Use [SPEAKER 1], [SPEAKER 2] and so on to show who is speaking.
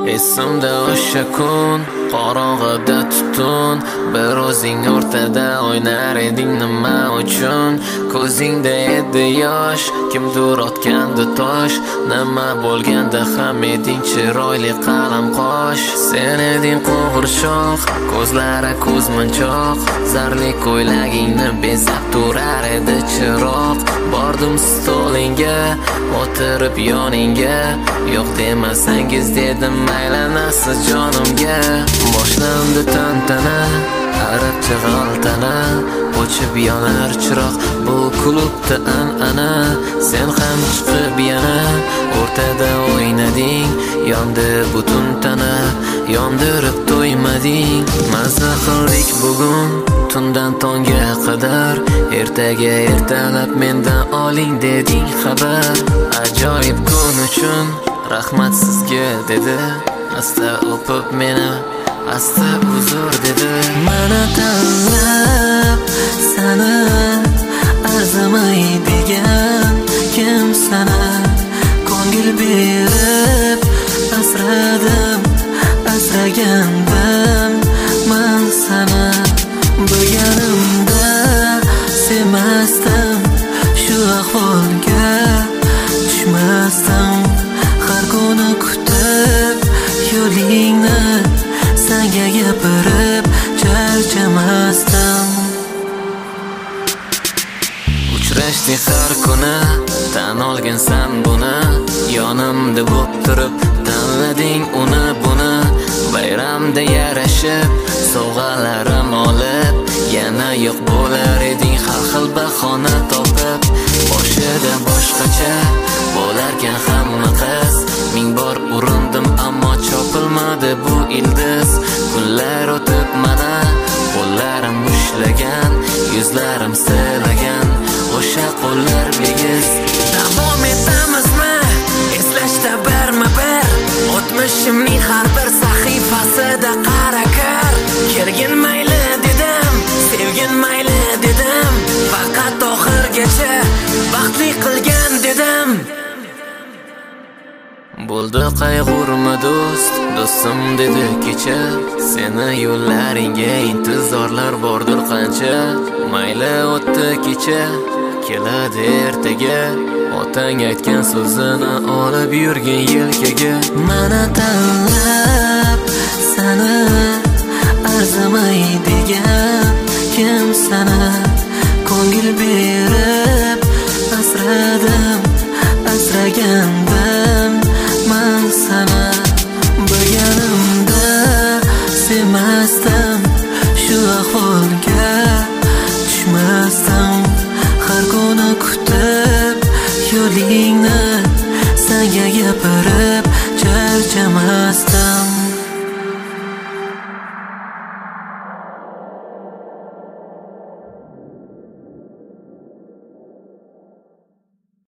[SPEAKER 1] Esimda o'sha kun, qorong'ida tutun, bir o'zing o'rtada o'ynar eding nima uchun? Ko'zingda edi yosh, kimdir otgandi tosh, nima bo'lganda ham eding chiroyli qalam qosh. Sen eding qo'g'irchoq, ko'zlari ko'zmunchoq, zarli ko'ylagingni bezab turar edi chiroq. Bordim stolingga, o'tirib yoningga, yo'q demasangiz dedim aylanasiz jonimga. Boshlandi tantana, arabcha g'altana, o'chib yonar chiroq, bu klubda an'ana. Sen ham chiqib yana o'rtada o'ynading, yondi butun tana, yondirib to'ymading. Mazza qildik bugun tundan tongga qadar, ertaga ertalab mendan oling deding xabar. Ajoyib kun uchun rahmat sizga dedi, asta o'pib meni, asta uzr dedi.
[SPEAKER 2] Mana tanlab sani arzimaydigan kim sana? Ko'ngil berib asradim, asragandim men sana. Bilganimda sevmasdim, shu ahvolga tushmasdim. Har kuni kutib yo'lingni senga gapirib charchamasdim.
[SPEAKER 1] Uchrashdik har kuni, tan olgansan buni, yonimda bo'lib turib tanlading uni buni. Bayramda yarashib sovg'alarim olib, yana yo'q bo'lar eding har xil bahona topib. Boshida boshqacha bo'larkan hamma qiz, ming bor urindim ammo chopilmadi bu ildiz. Kunlar o'tib mana qo'llarim ushlagan, yuzlarim silagan, o'sha qo'llar bigiz. Davom etamizmi eslashda birma-bir, o'tmishimning har bir sahifasida qara kir. Kelgin mayli dedim, sevgin mayli dedim, faqat oxirgacha baxtli qilgan dedim. Bo'ldi qayg'urma do'st, do'stim dedi kecha, seni yo'llaringga intizorlar bordir qancha. Mayli o'tdi kecha, keladi ertaga, otang aytgan so'zini olib yurgin yelkaga.
[SPEAKER 2] Mana tanlab sani arzimaydigan kim sana? Ko'ngil berib asradim, asragandim men sana. Bilganimda sevmasdim, shu ahvolga tushmasdim. Har kuni kutib yo'lingni senga gapirib charchamasdim.